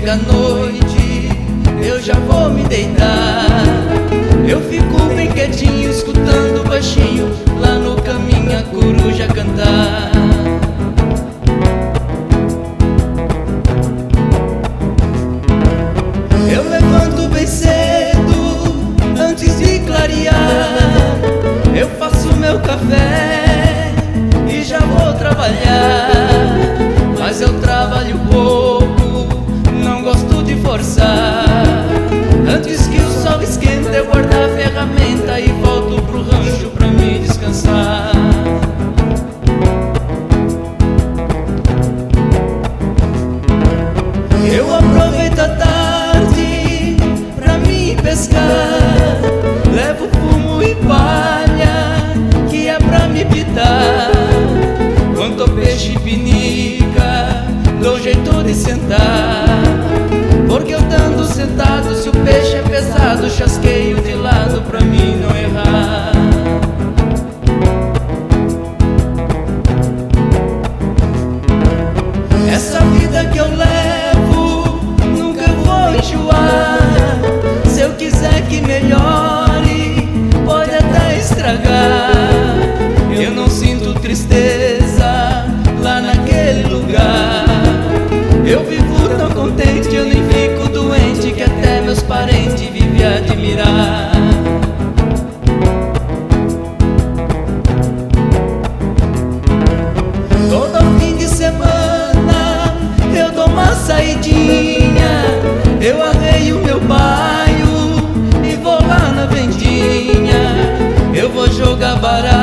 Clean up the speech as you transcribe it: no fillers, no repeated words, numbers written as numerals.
chega a noite, eu já vou me deitar. Eu fico bem quietinho, escutando baixinho lá no caminho a coruja cantar. Eu levanto bem cedo, antes de clarear. Eu faço meu café e já vou trabalhar. Mas eu trabalho pouco, não gosto de forçar. Antes que o sol esquenta, eu guardo a ferramenta e volto pro rancho pra me descansar. Eu aproveito a tarde pra me pescar. Levo fumo e palha, que é pra me pitar. Quanto peixe pinica, dou jeito de sentar. Porque eu dando sentado, se o peixe é pesado, chasqueio de lado pra mim não errar. Essa vida que eu levo, nunca vou enjoar. Se eu quiser que melhore, pode até estragar. Eu não sinto tristeza lá naquele lugar. Eu vivo tão contente, eu nem fico doente, que até meus parentes vivem a admirar. Todo fim de semana eu dou uma saidinha. Eu arreio meu bairro e vou lá na vendinha. Eu vou jogar baralho